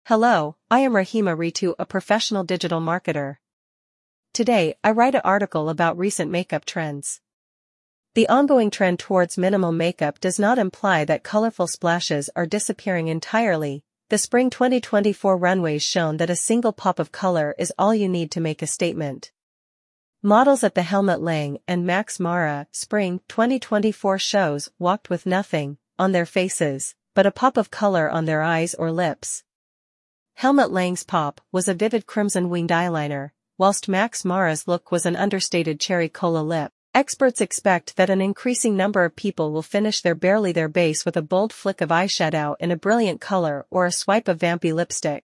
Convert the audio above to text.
Hello, I am Rahima Ritu, a professional digital marketer. Today, I write an article about recent makeup trends. The ongoing trend towards minimal makeup does not imply that colorful splashes are disappearing entirely. The spring 2024 runways shown that a single pop of color is all you need to make a statement. Models at the Helmut Lang and Max Mara spring 2024 shows walked with nothing on their faces, but a pop of color on their eyes or lips. Helmut Lang's pop was a vivid crimson winged eyeliner, whilst Max Mara's look was an understated cherry cola lip. Experts expect that an increasing number of people will finish their barely their base with a bold flick of eyeshadow in a brilliant color or a swipe of vampy lipstick.